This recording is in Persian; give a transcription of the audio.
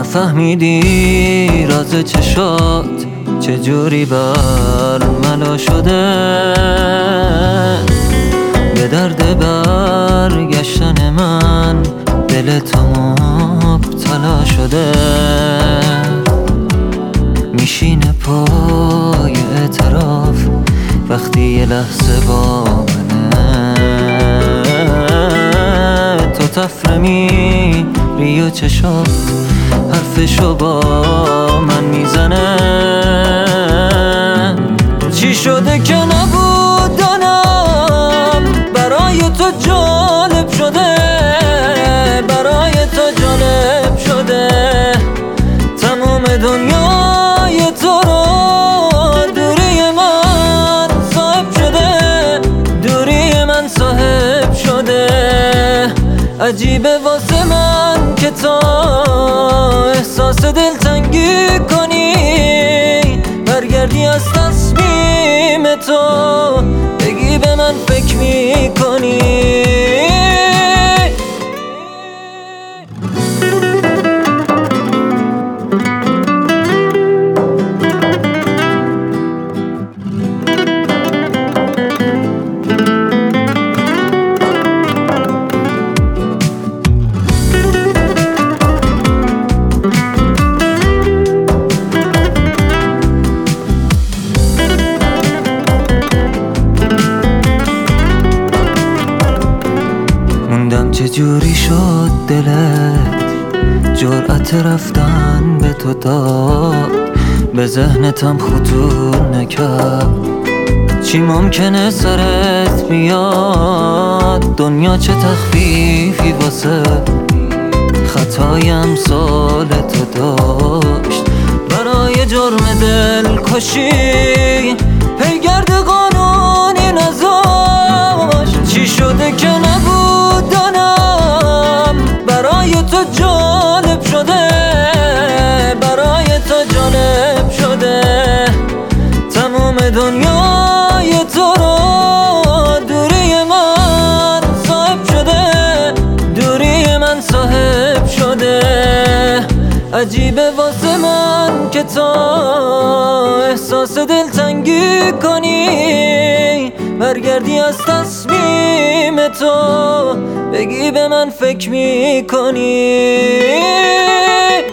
نفهمیدی راز چشات چجوری برملا شده، به درد برگشتن من دل تو مبتلا شده. میشینه پای اعتراف وقتی یه لحظه با منه، تو تفره میری و چشات حرفشو با من میزنه. چی شده که نبودنم برای تو جالب شده، برای تو جالب شده. تمام دنیای تو رو دوری من صاحب شده، دوری من صاحب شده. عجیبه واسه من که تو احساس دلتنگی کنی، برگردی از تصمیم تو بگی به من فکر میکنی. چجوری شد دلت جرأت رفتن به تو داد، به ذهنتم خطور نکرد. چی ممکنه سرت بیاد، دنیا چه تخفیفی واسه خطای امثال تو داشت. برای جرم دلکشی پیگرد قانونی نذاشت. چی شده که نبودنم برای تو جالب شده، برای تو جالب شده. تمام دنیای تو رو دوری من صاحب شده، دوری من صاحب شده. عجیبه واسه من که تو احساس دلتنگی کنی، برگردی از تصمیم تو بگی به من فکر میکنی.